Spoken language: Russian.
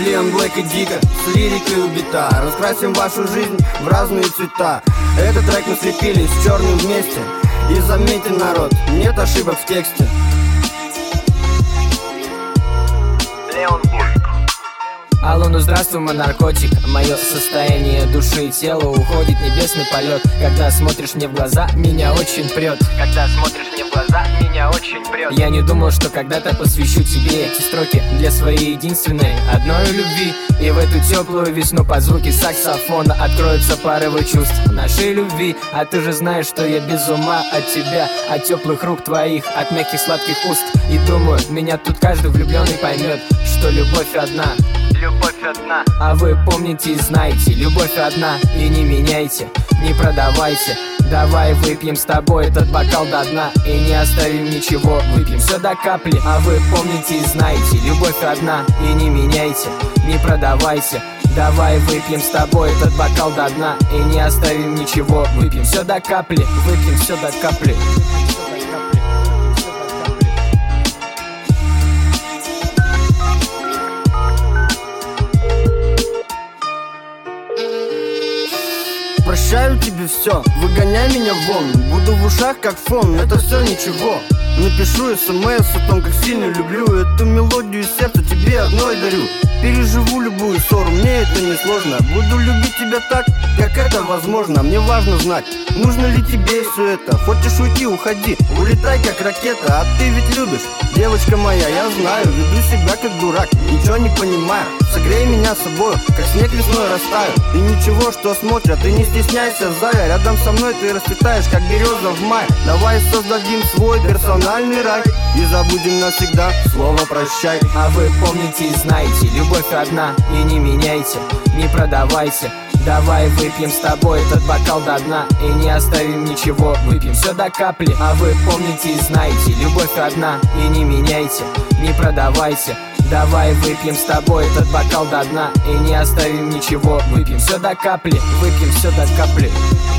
Леон Блэк и Дико с лирикой убита. Раскрасим вашу жизнь в разные цвета. Этот трек мы слепили с черным вместе. И заметьте, народ, нет ошибок в тексте. Леон Блэк. Алло, ну здравствуй, мой наркотик. Мое состояние души и тела уходит в небесный полет. Когда смотришь мне в глаза, меня очень прет. Когда смотришь мне в глаза, меня очень прет. Я не думал, что когда-то посвящу тебе эти строки для своей единственной, одной любви. И в эту теплую весну под звуки саксофона откроются порывы чувств нашей любви. А ты же знаешь, что я без ума от тебя, от теплых рук твоих, от мягких сладких уст. И думаю, меня тут каждый влюбленный поймет, что любовь одна. Любовь одна. А вы помните и знаете, любовь одна. И не меняйте, не продавайте. Давай выпьем с тобой этот бокал до дна и не оставим ничего, выпьем все до капли. А вы помните и знаете, любовь одна. И не меняйте, не продавайте. Давай выпьем с тобой этот бокал до дна и не оставим ничего, выпьем все до капли, выпьем все до капли. Прощаю тебе все, выгоняй меня вон. Буду в ушах как фон, это все ничего. Напишу смс о том, как сильно люблю. Эту мелодию из сердца тебе одной дарю. Переживу любую ссору, мне это не сложно. Буду любить тебя так, как это возможно. Мне важно знать, нужно ли тебе все это. Хочешь уйти, уходи, улетай как ракета. А ты ведь любишь, девочка моя, я знаю. Веду себя как дурак, ничего не понимаю. Согрей меня собой, как снег весной растаю. И ничего, что смотрят, и не стесняйся, зая. Рядом со мной ты расцветаешь, как береза в мае. Давай создадим свой персональный рай и забудем навсегда слово прощай. А вы помните и знаете, любовь одна. И не меняйте, не продавайте. Давай выпьем с тобой этот бокал до дна и не оставим ничего, выпьем все до капли. А вы помните и знаете, любовь одна. И не меняйте, не продавайте. Давай выпьем с тобой этот бокал до дна и не оставим ничего, выпьем все до капли, выпьем все до капли.